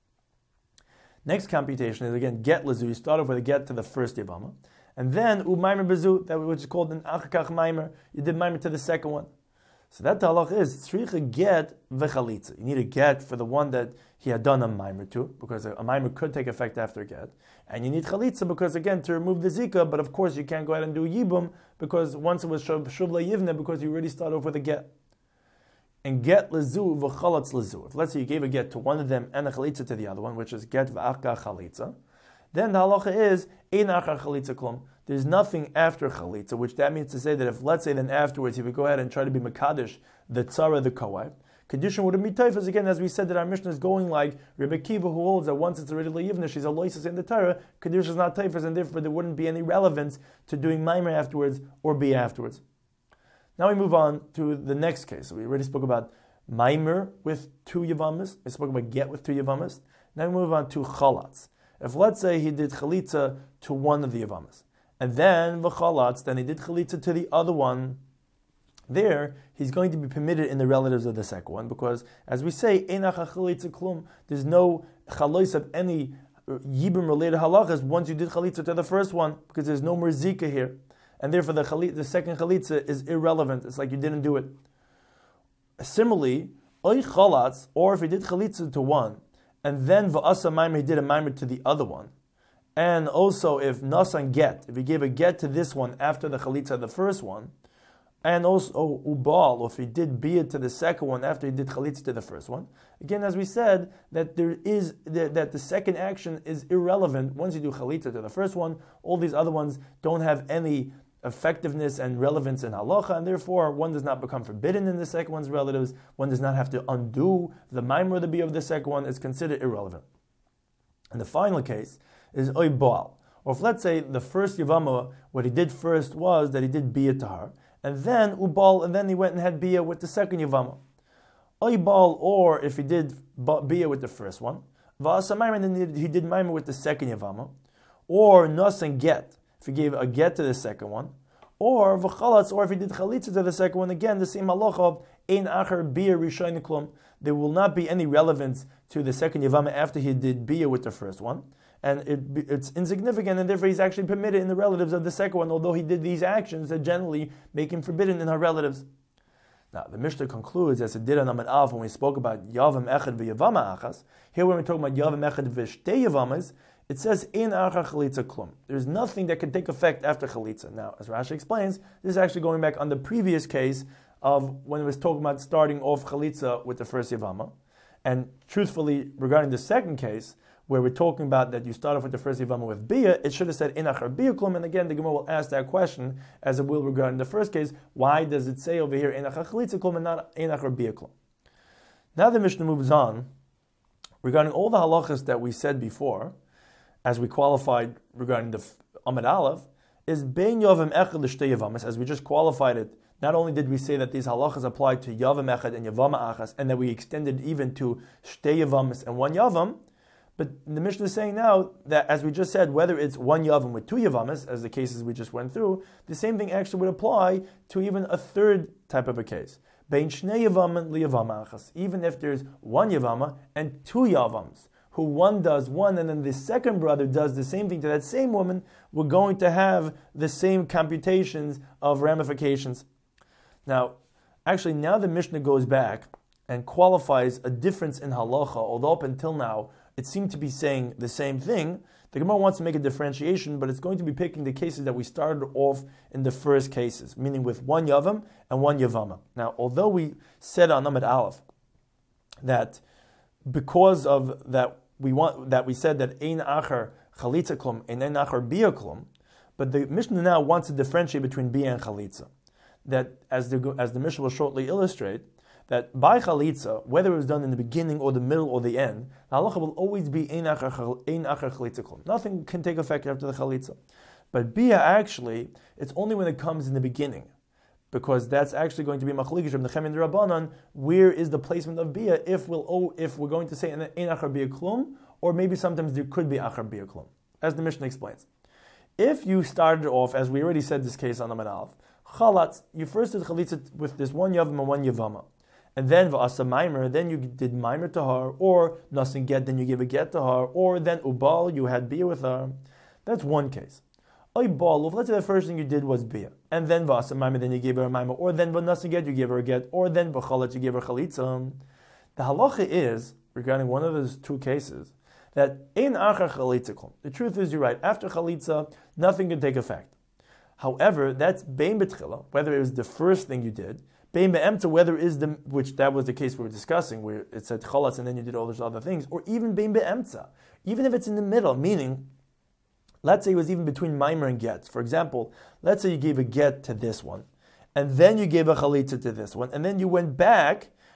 Next computation is again get lezu. You start off with a get to the first yavama, and then u maimer bezu, that which is called an achakach maimer. You did maimer to the second one. So that halach is tzricha get v'chalitza. You need a get for the one that he had done a maimer to, because a, a maimer could take effect after a get, and you need chalitza because again to remove the zika. But of course you can't go ahead and do yibum because once it was shuvla yivne, because you already started off with a get. And get lezu v'chalatz lezu. If let's say you gave a get to one of them and a chalitza to the other one, which is get v'achka chalitza, then the halacha is ein achar chalitza klum. There's nothing after chalitza, which that means to say that if let's say then afterwards he would go ahead and try to be mekadosh the tzara the co-wife, Kedushin wouldn't be taifas. Again, as we said, that our Mishnah is going like Rebbe Kiva, who holds that once it's already le'yivna, she's a loisus in the Torah, Kedushin is not taifas, and therefore there wouldn't be any relevance to doing maimer afterwards or be afterwards. Now we move on to the next case. So we already spoke about maimer with two yavamas. We spoke about get with two yavamas. Now we move on to chalatz. If let's say he did chalitza to one of the yavamas, and then v'chalatz, then he did chalitza to the other one, there, he's going to be permitted in the relatives of the second one, because, as we say, einach chalitza klum, there's no chalois of any yibum-related halachas once you did chalitza to the first one, because there's no more zika here. And therefore the chalit, the second chalitza is irrelevant. It's like you didn't do it. Similarly, oy chalatz, or if he did chalitza to one, and then v'asa maimer, he did a maimer to the other one, and also if nasan get, if he gave a get to this one after the chalitza of the first one, and also oh, ubal, or if he did bia to the second one after he did chalitza to the first one. Again, as we said, that there is that, that the second action is irrelevant once you do chalitza to the first one. All these other ones don't have any effectiveness and relevance in halacha, and therefore one does not become forbidden in the second one's relatives. One does not have to undo the maimer of the bia of the second one. It's considered irrelevant. And the final case is oy baal, or if let's say the first yavama, what he did first was that he did bia to her, and then ubal, and then he went and had bia with the second yavama. Oibal, or if he did bia with the first one, v'asamayim, and then he did maimer with the second yavama, or nos and get, if he gave a get to the second one, or v'chalatz, or if he did chalitza to the second one, again the same halacha of ein acher bia rishon klum. There will not be any relevance to the second yavama after he did bia with the first one, and it, it's insignificant, and therefore he's actually permitted in the relatives of the second one, although he did these actions that generally make him forbidden in her relatives. Now, the Mishnah concludes, as it did on Amud Aleph when we spoke about Yavam Echad v'Yavama Achas. Here, when we're talking about Yavam Echad v'Shtei Yavamas, it says in Achar Chalitza Klum. There's nothing that can take effect after Chalitza. Now, as Rashi explains, this is actually going back on the previous case of when it was talking about starting off Chalitza with the first Yavama. And truthfully, regarding the second case, where we're talking about that you start off with the first Yavama with Bia, it should have said in Achar Bia Klum, and again the Gemara will ask that question, as it will regarding the first case, why does it say over here in Achar Chalitza Klum and not in Achar Bia Klum? Now the Mishnah moves on, regarding all the halachas that we said before, as we qualified regarding the Amud Aleph, is Bein Yavam Echad L'Shtei Yavamas, as we just qualified it. Not only did we say that these halachas apply to Yavam Echad and Yavama Achas, and that we extended even to Shtei Yavamas and one Yavam, but the Mishnah is saying now that, as we just said, whether it's one Yavam with two Yavamas, as the cases we just went through, the same thing actually would apply to even a third type of a case. Bein Shnei Yavaman L'Yavama Achas. Even if there's one Yavama and two Yavams, who one does one and then the second brother does the same thing to that same woman, we're going to have the same computations of ramifications. Now, actually, now the Mishnah goes back and qualifies a difference in halacha, although up until now it seemed to be saying the same thing. The Gemara wants to make a differentiation, but it's going to be picking the cases that we started off in the first cases, meaning with one Yavam and one Yavama. Now, although we said on Amud Aleph that because of that we want that we said that ein acher chalitza klum and ein acher bia klum, but the Mishnah now wants to differentiate between bia and chalitza. That as the as the Mishnah will shortly illustrate, that by chalitza, whether it was done in the beginning or the middle or the end, the halacha will always be ein acher chalitza klum. Nothing can take effect after the chalitza. But bia, actually, it's only when it comes in the beginning, because that's actually going to be machlikish from the Nechem and the Rabbanan. Where is the placement of bia if we'll oh, if we're going to say ein acher bia klum, or maybe sometimes there could be acher bia klum, as the Mishnah explains. If you started off, as we already said this case on the Amud Aleph, chalatz, you first did chalitza with this one yavam and one yavama, and then v'asa maimer, then you did maimer to her, or nasin get, then you gave a get to her, or then ubal, you had bia with her. That's one case. Oibal, let's say the first thing you did was bia, and then v'asa maimer, then you gave her a maimer, or then v'nasin get, you gave her a get, or then v'chalatz, you gave her chalitza. The halacha is, regarding one of those two cases, that in achar chalitza klum. The truth is, you're right, after chalitza, nothing can take effect. However, that's bein betchila, whether it was the first thing you did, bein be'emtza, whether it is the, which that was the case we were discussing, where it said chalatz and then you did all those other things, or even bein be'emtza, even if it's in the middle, meaning, let's say it was even between maimer and get. For example, let's say you gave a get to this one, and then you gave a chalitza to this one, and then you went back,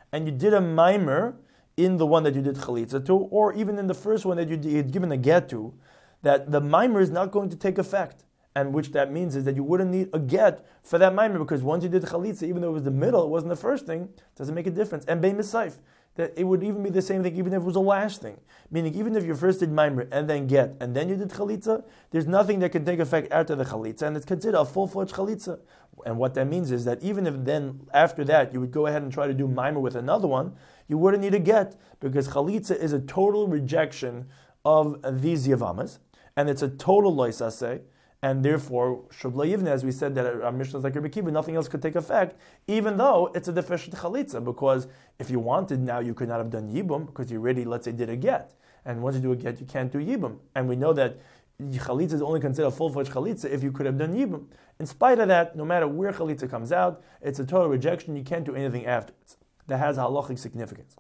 and you did a mimer in the one that you did chalitza to, or even in the first one that you had given a get to, that the mimer is not going to take effect. And which that means is that you wouldn't need a get for that mimer, because once you did chalitza, even though it was the middle, it wasn't the first thing, it doesn't make a difference. And bein misayf, that it would even be the same thing even if it was the last thing. Meaning, even if you first did mimer and then get, and then you did chalitza, there's nothing that can take effect after the chalitza, and it's considered a full-fledged chalitza. And what that means is that even if then, after that, you would go ahead and try to do mimer with another one, you wouldn't need a get, because chalitza is a total rejection of these yavamas, and it's a total loisaseh, and therefore, Shubla Yivne, as we said, that our Mishnah is like Rabbi Kiva, nothing else could take effect, even though it's a deficient chalitza, because if you wanted now, you could not have done yibum, because you already, let's say, did a get. And once you do a get, you can't do yibum. And we know that chalitza is only considered a full-fledged chalitza if you could have done yibum. In spite of that, no matter where chalitza comes out, it's a total rejection, you can't do anything afterwards. That has halachic significance.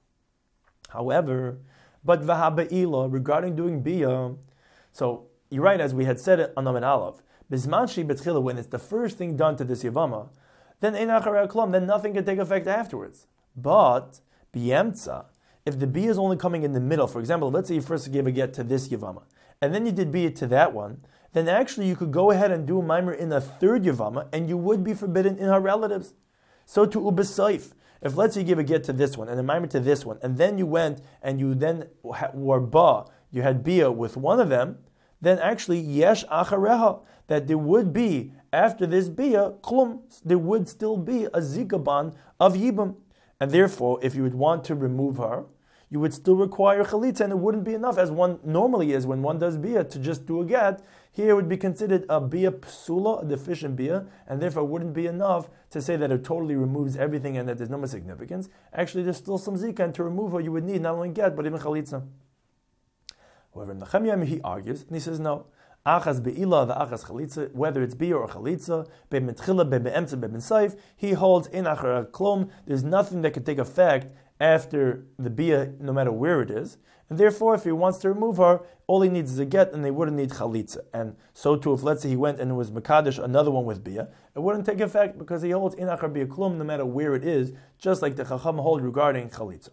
However, but v'haba'ila, regarding doing biyah, so you're right, as we had said it on Amid Aleph, Bizmanshi betchila, when it's the first thing done to this Yavama, then ein acharei klum, then nothing can take effect afterwards. But b'yemtza, if the biyah is only coming in the middle, for example, let's say you first gave a get to this Yavama, and then you did biyah to that one, then actually you could go ahead and do a mimer in a third Yavama, and you would be forbidden in her relatives. So to ubesayf, if let's say you give a get to this one, and a mimer to this one, and then you went and you then were ba, you had biyah with one of them, then actually, yesh achareha, that there would be, after this biyah, klum, there would still be a zikaban of yibam. And therefore, if you would want to remove her, you would still require chalitza, and it wouldn't be enough, as one normally is when one does biyah, to just do a get. Here it would be considered a biyah psula, a deficient biyah, and therefore it wouldn't be enough to say that it totally removes everything and that there's no more significance. Actually, there's still some zika, and to remove her, you would need not only get, but even chalitza. However, in the Nechemia, he argues, and he says, no, achas be'ila, the achas chalitza, whether it's biyah or chalitza, be mitchila, be be'emtza, be b'nsayf, he holds in achar klum, there's nothing that can take effect after the biyah, no matter where it is, and therefore, if he wants to remove her, all he needs is a get, and they wouldn't need chalitza. And so too, if let's say he went and it was mekadesh, another one with biyah, it wouldn't take effect, because he holds in achar biyah klum, no matter where it is, just like the chacham hold regarding chalitza.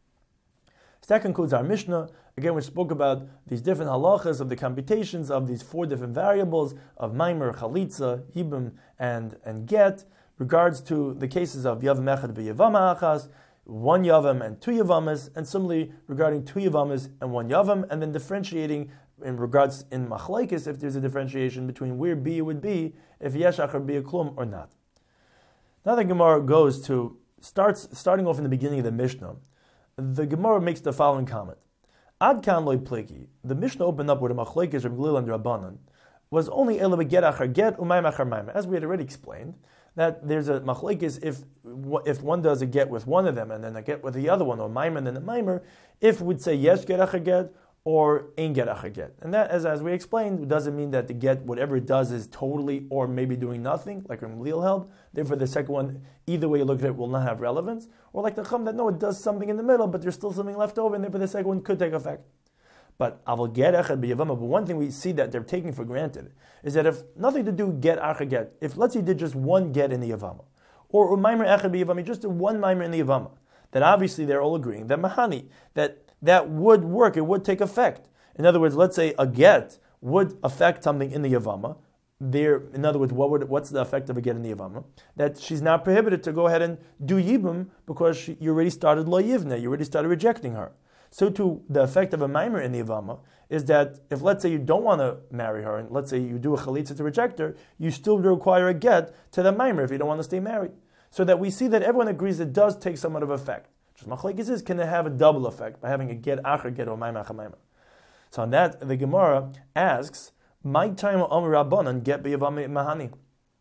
So that concludes our Mishnah. Again, we spoke about these different halachas of the computations of these four different variables of maimer, chalitza, yibum, and, and get, regards to the cases of yavam echad v'yavama achas, one yavam and two yavamas, and similarly regarding two yavamas and one yavam, and then differentiating in regards in machlaikis if there's a differentiation between where biyah would be, if yesh achar biyah klum or not. Now the Gemara goes to, starts starting off in the beginning of the Mishnah. The Gemara makes the following comment. Ad kan loy pleki. The Mishnah opened up with a machlekes Reb Glil and Rabbanan was only ela get achar get umayim achar mayim. As we had already explained, that there's a machlekes if if one does a get with one of them and then a get with the other one, or mayim and then a maimer, if we'd say yes get achar get or ein get achar get. And that, as as we explained, doesn't mean that the get, whatever it does, is totally or maybe doing nothing, like Reb Glil held. Therefore, the second one, either way you look at it, will not have relevance. Or like the Chum, that no, it does something in the middle, but there's still something left over, and therefore the second one could take effect. But aval get echad b'yavama. But one thing we see that they're taking for granted is that if nothing to do get achad get, if let's say you did just one get in the yavama, or maimer echad b'yavama, just did one maimer in the yavama, then obviously they're all agreeing that mahani, that that would work, it would take effect. In other words, let's say a get would affect something in the yavama. There, in other words, what would, what's the effect of a get in the Yavama? That she's not prohibited to go ahead and do Yibum because she, you already started Lo Yivne, you already started rejecting her. So too, the effect of a Maimer in the Yavama is that if let's say you don't want to marry her, and let's say you do a Chalitza to reject her, you still require a get to the Maimer if you don't want to stay married. So that we see that everyone agrees it does take somewhat of effect. Just Machlekes is, can it have a double effect by having a get achar get or Maimer achar Maimer? So on that, the Gemara asks, my time of Rabbanan get b'yavama mahani.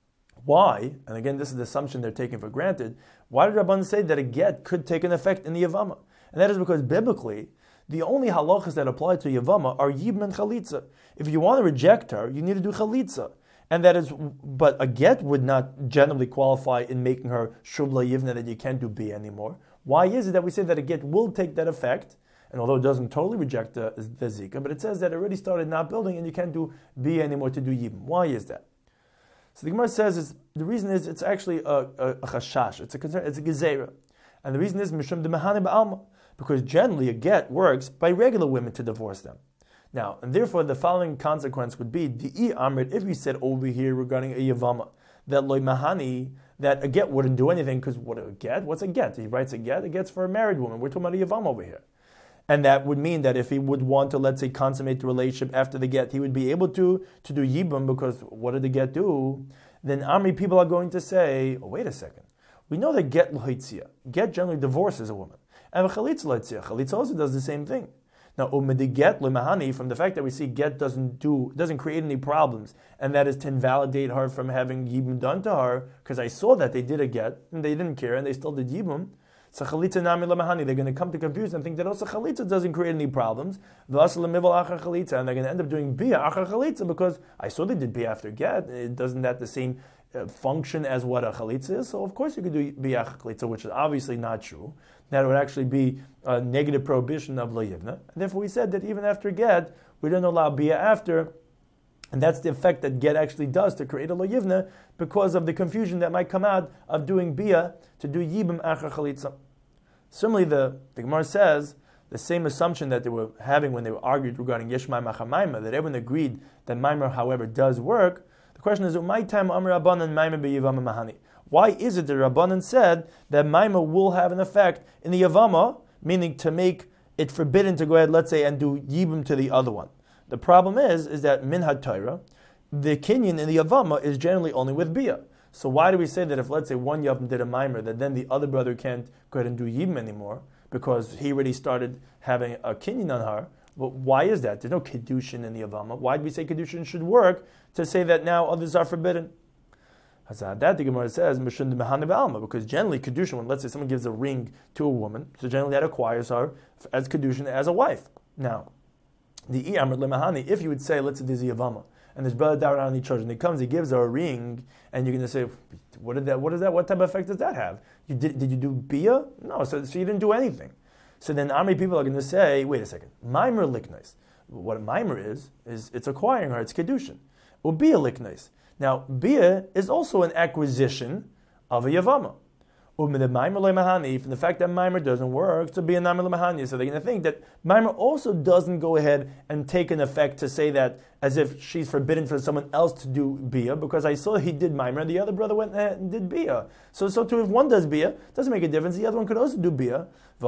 Why? And again, this is the assumption they're taking for granted. Why did Rabbanan say that a get could take an effect in the Yavama? And that is because biblically, the only halachas that apply to Yavama are Yibam and Chalitza. If you want to reject her, you need to do Chalitza. And that is, but a get would not generally qualify in making her Shubla Yivna, that you can't do B anymore. Why is it that we say that a get will take that effect? And although it doesn't totally reject the, the Zika, but it says that it already started not building and you can't do B anymore to do Yibam. Why is that? So the Gemara says it's, the reason is it's actually a, a, a chashash, it's a concern, it's a gezerah. And the reason is Mishum de Mahane Ba'alma, because generally a get works by regular women to divorce them. Now, and therefore the following consequence would be, Di'i Amrit, if we said over here regarding a Yavama, that Loi Mahani, that a get wouldn't do anything, because what a get? What's a get? He writes a get, a get's for a married woman. We're talking about a Yavama over here. And that would mean that if he would want to, let's say, consummate the relationship after the get, he would be able to, to do Yibum, because what did the get do? Then Amri people are going to say, oh, wait a second. We know that get l'hoitzia. Get generally divorces a woman. And chalitza l'hoitzia. Chalitza also does the same thing. Now, umedi get l'mahani, from the fact that we see get doesn't do, doesn't create any problems, and that is to invalidate her from having yibum done to her, because I saw that they did a get, and they didn't care, and they still did yibum. So chalitza nami l'mahani, they're going to come to confuse and think that also chalitza doesn't create any problems. V'asal l'mival achar chalitza, and they're going to end up doing bia achar chalitza, because I saw they did bia after get. It doesn't that the same uh, function as what a chalitza is? So of course you could do bia achar chalitza, which is obviously not true. That would actually be a negative prohibition of lo yivna. And therefore we said that even after get, we don't allow bia after, and that's the effect that get actually does to create a lo yivna, because of the confusion that might come out of doing bia to do yibum achar chalitza. Similarly, the, the Gemara says the same assumption that they were having when they were argued regarding yeshmai macha maima, that everyone agreed that maima, however, does work. The question is, my time amr rabbanan maima b'yivama mahani. Why is it that Rabbanan said that maima will have an effect in the yavama, meaning to make it forbidden to go ahead, let's say, and do yibum to the other one? The problem is, is that min ha-Torah, the kinyan in the yavama is generally only with bia. So why do we say that if, let's say, one yavam did a maimer, that then the other brother can't go ahead and do yibum anymore, because he already started having a kinyan on her? Well, why is that? There's no kedushin in the yavama. Why do we say kedushin should work to say that now others are forbidden? That the Gemara says, because generally kedushin, when let's say someone gives a ring to a woman, so generally that acquires her as kedushin as a wife. Now, the iyamr lemahani, if you would say, let's say there's a yavama, and there's brother down on each other, and he comes, he gives her a ring, and you're going to say, what did that? What is that? What type of effect does that have? You did? Did you do bia? No, so, so you didn't do anything. So then, how many people are going to say, wait a second, mimer liknais? What a mimer is is it's acquiring her, it's kedushin. Or bia liknais. Now, bia is also an acquisition of a yavama. From the fact that mimer doesn't work, to be a namer lemahani, so they're going to think that mimer also doesn't go ahead and take an effect to say that as if she's forbidden for someone else to do bia, because I saw he did mimer, and the other brother went and did bia. So, so too, if one does bia, doesn't make a difference. The other one could also do bia,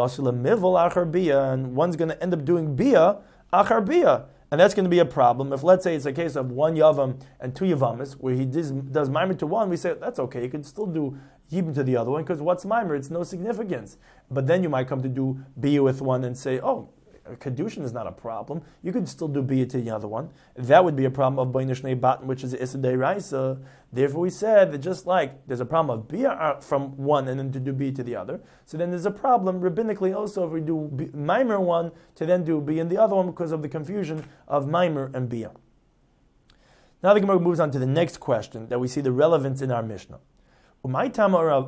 and one's going to end up doing bia achar bia. And that's going to be a problem. If, let's say, it's a case of one yavam and two yavamas, where he does, does mimer to one, we say, that's okay, you can still do yibum to the other one, because what's mimer? It's no significance. But then you might come to do bia with one and say, oh, kedushin is not a problem. You could still do bia to the other one. That would be a problem of b'nei shnei batim, which is issa deiraisa. Therefore we said that just like there's a problem of bia from one and then to do bia to the other, so then there's a problem rabbinically also if we do mimer one to then do bia in the other one, because of the confusion of mimer and bia. Now the Gemara moves on to the next question that we see the relevance in our Mishnah. Why is it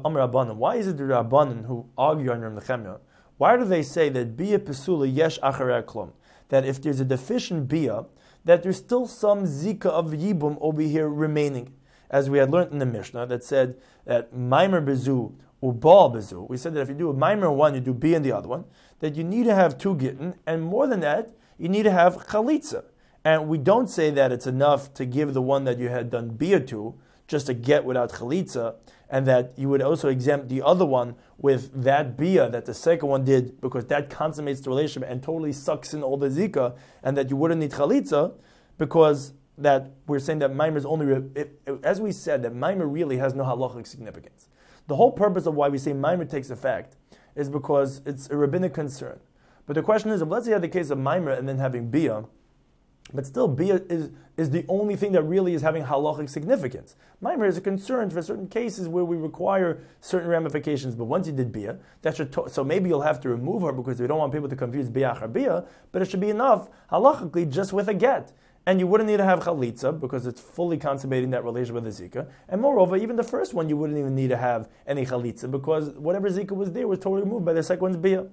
the Rabbanan who argue on Rav Nechemia? Why do they say that bia pesula yesh acharei klum? That if there's a deficient bia, that there's still some zika of yibum over here remaining, as we had learned in the Mishnah that said that maimer bezu ubal bezu. We said that if you do a maimer one, you do bia in the other one. That you need to have two gittin, and more than that, you need to have chalitza. And we don't say that it's enough to give the one that you had done bia to just a get without chalitza, and that you would also exempt the other one with that bia that the second one did, because that consummates the relationship and totally sucks in all the zika, and that you wouldn't need chalitza, because that we're saying that maimer is only, it, it, as we said, that maimer really has no halachic significance. The whole purpose of why we say maimer takes effect is because it's a rabbinic concern. But the question is, if let's say you have the case of maimer and then having bia, but still, bia is, is the only thing that really is having halachic significance. Maimer is a concern for certain cases where we require certain ramifications. But once you did bia, that should to- so maybe you'll have to remove her because we don't want people to confuse bia achar bia. But it should be enough halachically just with a get, and you wouldn't need to have chalitza because it's fully consummating that relationship with the zika. And moreover, even the first one you wouldn't even need to have any chalitza because whatever zika was there was totally removed by the second one's bia.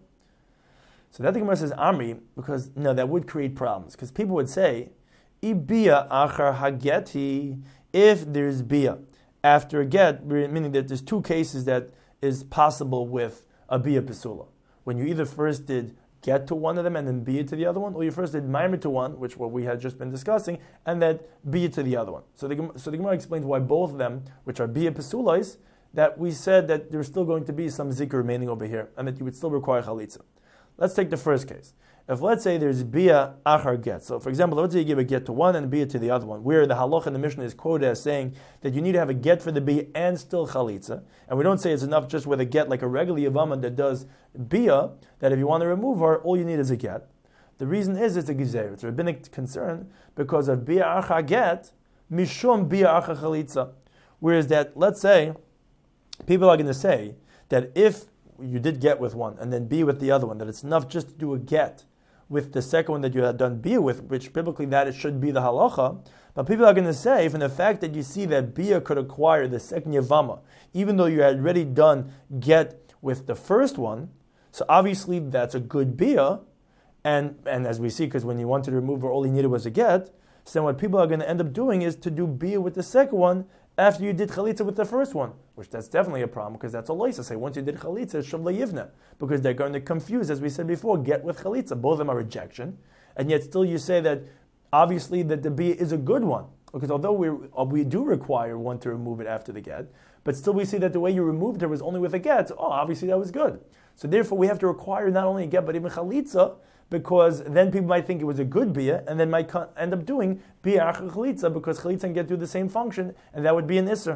So that the Gemara says Amri, because no, that would create problems. Because people would say, Ibia achar hageti, if there's bia after a get, meaning that there's two cases that is possible with a bia pesula. When you either first did get to one of them and then bia to the other one, or you first did maimer to one, which what we had just been discussing, and then bia to the other one. So the so the Gemara explains why both of them, which are bia pesulais, that we said that there's still going to be some zikr remaining over here, and that you would still require chalitza. Let's take the first case. If let's say there's bia achar get, so for example, let's say you give a get to one and bia to the other one, where the halach in the Mishnah is quoted as saying that you need to have a get for the bia and still chalitza, and we don't say it's enough just with a get like a regular yavama that does bia, that if you want to remove her, all you need is a get. The reason is it's a gizer, it's a rabbinic concern, because of bia achar get, mishum bia achar chalitza. Whereas that, let's say, people are going to say that if you did get with one and then bia with the other one, that it's enough just to do a get with the second one that you had done bia with, which biblically that it should be the halacha. But people are going to say, from the fact that you see that bia could acquire the second yavama, even though you had already done get with the first one, so obviously that's a good bia, and and as we see, because when you wanted to remove her, all you needed was a get, so then what people are going to end up doing is to do bia with the second one after you did chalitza with the first one, which that's definitely a problem, because that's a loisa. Say once you did chalitza, it's shavla yivna, because they're going to confuse, as we said before, get with chalitza. Both of them are rejection, and yet still you say that obviously that the bia is a good one, because although we we do require one to remove it after the get, but still we see that the way you removed her was only with a get. So, oh, obviously that was good. So therefore we have to require not only a get but even chalitza, because then people might think it was a good bia, and then might end up doing bia achar chalitza, because chalitza and get do the same function, and that would be an isser.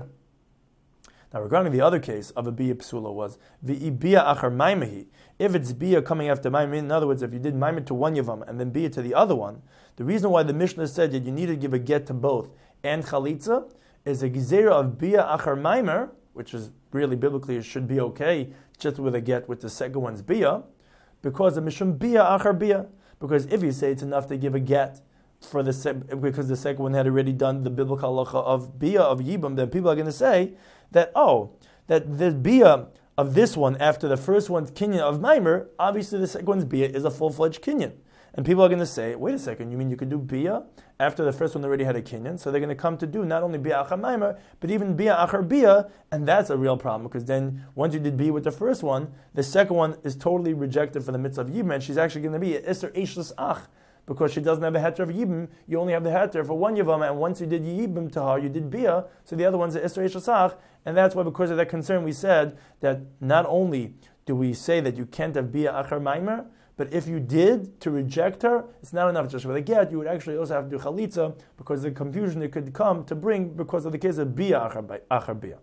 Now, regarding the other case of a bia psula was the bia achar maimahi. If it's bia coming after maimahi, in other words, if you did maimahi to one yavam and then bia to the other one, the reason why the Mishnah said that you need to give a get to both and chalitza is a gizera of bia achar maimer, which is really biblically it should be okay just with a get with the second one's bia, because the mishum bia achar bia. Because if you say it's enough to give a get for the se- because the second one had already done the biblical halacha of bia of yibum, then people are going to say that oh that the bia of this one after the first one's kinyan of maimer, obviously the second one's bia is a full fledged kinyan. And people are going to say, wait a second, you mean you could do bia after the first one already had a kinyan? So they're going to come to do not only bia achar maimer, but even bia achar bia, and that's a real problem, because then once you did bia with the first one, the second one is totally rejected for the mitzvah of yibum, and she's actually going to be iser eishlas ach, because she doesn't have a heter of yibum. You only have the heter for one yavama, and once you did yibum to her, you did bia, so the other one's iser eishlas ach, and that's why because of that concern we said that not only do we say that you can't have bia achar maimer, but if you did, to reject her, it's not enough just with a get, you would actually also have to do chalitza, because the confusion it could come to bring because of the case of bia achar bia.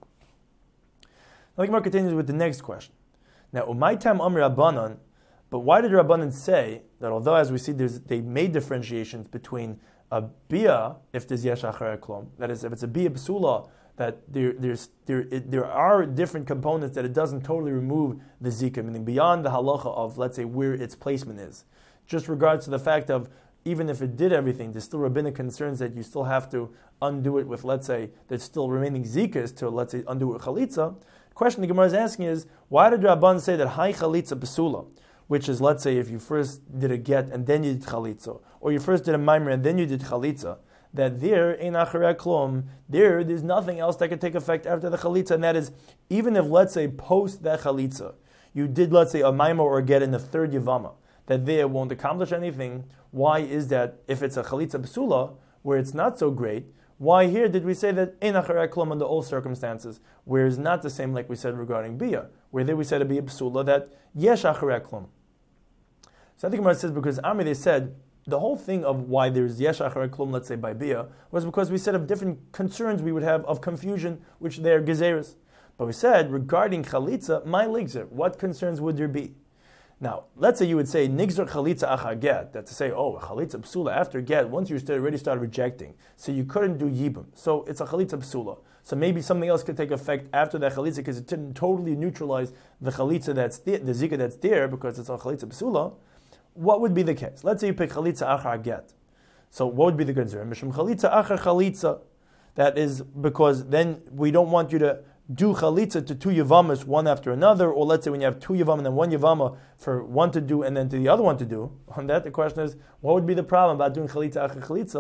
Now the Gemara continues with the next question. Now, umaitam amr Rabbanan, but why did Rabbanan say that although, as we see, there's, they made differentiations between a bia, if there's yesh achar klom, that is, if it's a bia psula, that there, there's, there, it, there are different components that it doesn't totally remove the zika, meaning beyond the halacha of, let's say, where its placement is. Just regards to the fact of, even if it did everything, there's still rabbinic concerns that you still have to undo it with, let's say, there's still remaining zikas to, let's say, undo it with chalitza. The question the Gemara is asking is, why did Rabban say that hai chalitza besula, which is, let's say, if you first did a get and then you did chalitza, or you first did a maimer and then you did chalitza, that there, in acharei klum, there, there's nothing else that could take effect after the chalitza, and that is, even if, let's say, post that chalitza, you did, let's say, a maimer or a get in the third yavama, that there won't accomplish anything. Why is that if it's a chalitza psula, where it's not so great, why here did we say that in acharei klum under all circumstances, where it's not the same like we said regarding bia, where there we said a bia psula, that yesh acharei klum. So I think Gemara says, because Ami, they said, the whole thing of why there's yesh acharei klum, let's say by bia, was because we said of different concerns we would have of confusion, which they are gezeres. But we said regarding chalitza, my ligzer, what concerns would there be? Now, let's say you would say nigzer chalitza achar get, that to say, oh, chalitza psula after get, once you already started rejecting, so you couldn't do yibum, so it's a chalitza psula. So maybe something else could take effect after that chalitza because it didn't totally neutralize the chalitza that's there, the zika that's there, because it's a chalitza psula. What would be the case? Let's say you pick chalitza achar get. So what would be the concern? Mishum chalitza achar chalitza. That is because then we don't want you to do chalitza to two yavamas one after another, or let's say when you have two yavam and then one yavama for one to do and then to the other one to do. On that, the question is, what would be the problem about doing chalitza achar chalitza?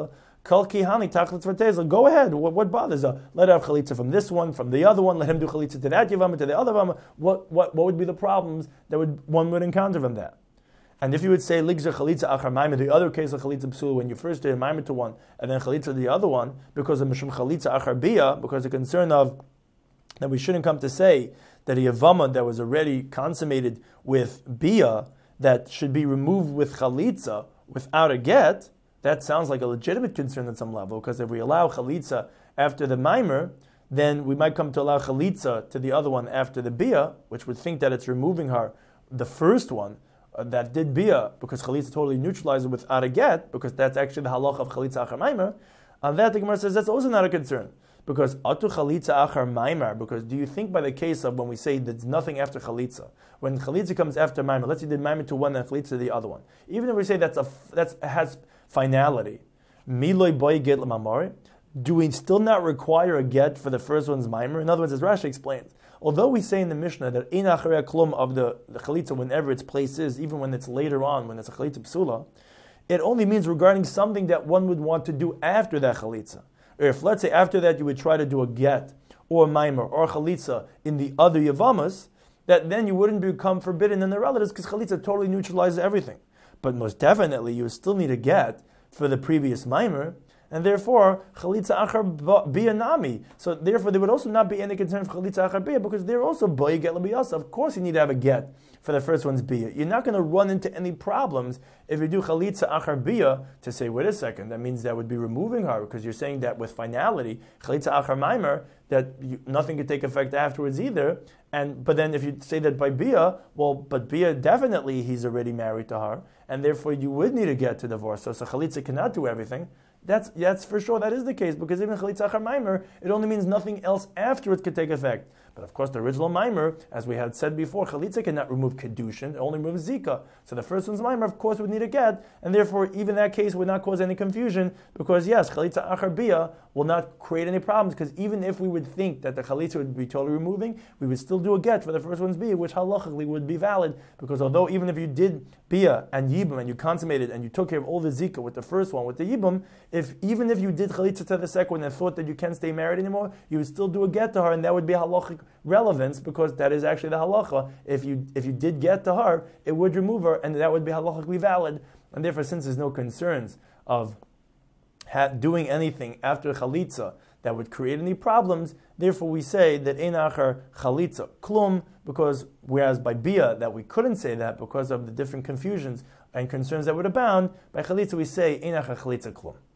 Kol kihani tachlis v'tezla. Go ahead. What, what bothers her? Let her have chalitza from this one, from the other one. Let him do chalitza to that yavama, to the other yavama. What, what, what would be the problems that would one would encounter from that? And if you would say ligzer chalitza achar maimer, the other case of chalitza psula, when you first did maimer to one and then chalitza to the other one, because of mishum chalitza achar bia, because the concern of that we shouldn't come to say that a yavama that was already consummated with bia that should be removed with chalitza without a get. That sounds like a legitimate concern at some level, because if we allow chalitza after the maimer, then we might come to allow chalitza to the other one after the bia, which would think that it's removing her, the first one, Uh, that did bia, because chalitza totally neutralized it without a get, because that's actually the halacha of chalitza achar maimer. On that, the Gemara says that's also not a concern, because atu chalitza achar maimer. Because do you think by the case of when we say there's nothing after chalitza, when chalitza comes after maimer, let's say the maimer to one and chalitza to the other one, even if we say that's a that's has finality, miloi boy get lemamori, do we still not require a get for the first one's maimer? In other words, as Rashi explains, although we say in the Mishnah that ein acharei klum of the, the chalitza, whenever its place is, even when it's later on, when it's a chalitza psula, it only means regarding something that one would want to do after that chalitza. Or if, let's say, after that you would try to do a get, or a maimer, or a chalitza in the other yavamas, that then you wouldn't become forbidden in the relatives, because chalitza totally neutralizes everything. But most definitely, you still need a get for the previous maimer, and therefore, chalitza achar bia nami. So therefore, there would also not be any concern for chalitza achar bia, because they're also boy get lebiyasa. Of course, you need to have a get for the first one's bia. You're not going to run into any problems if you do chalitza achar bia to say, wait a second, that means that would be removing her, because you're saying that with finality, chalitza achar maimer, that you, nothing could take effect afterwards either. And but then if you say that by bia, well, but bia definitely he's already married to her, and therefore you would need to get to divorce. So, so chalitza cannot do everything. That's that's for sure. That is the case, because even chalitza achar maimer, it only means nothing else after it could take effect. But of course, the original maimer, as we had said before, chalitza cannot remove kedushin; it only removes zika. So the first one's maimer, of course, would need a get, and therefore, even that case would not cause any confusion, because yes, chalitza achar bia will not create any problems. Because even if we would think that the chalitza would be totally removing, we would still do a get for the first one's bia, which halachically would be valid. Because although even if you did bia and yibum and you consummated and you took care of all the zika with the first one with the yibum, if even if you did chalitza to the second one and thought that you can't stay married anymore, you would still do a get to her, and that would be halachic relevance, because that is actually the halacha. If you if you did get to her, it would remove her, and that would be halachically valid. And therefore, since there's no concerns of ha- doing anything after chalitza that would create any problems, therefore we say that ein achar chalitza klum, because whereas by bia that we couldn't say that because of the different confusions and concerns that would abound, by chalitza we say ein achar chalitza klum.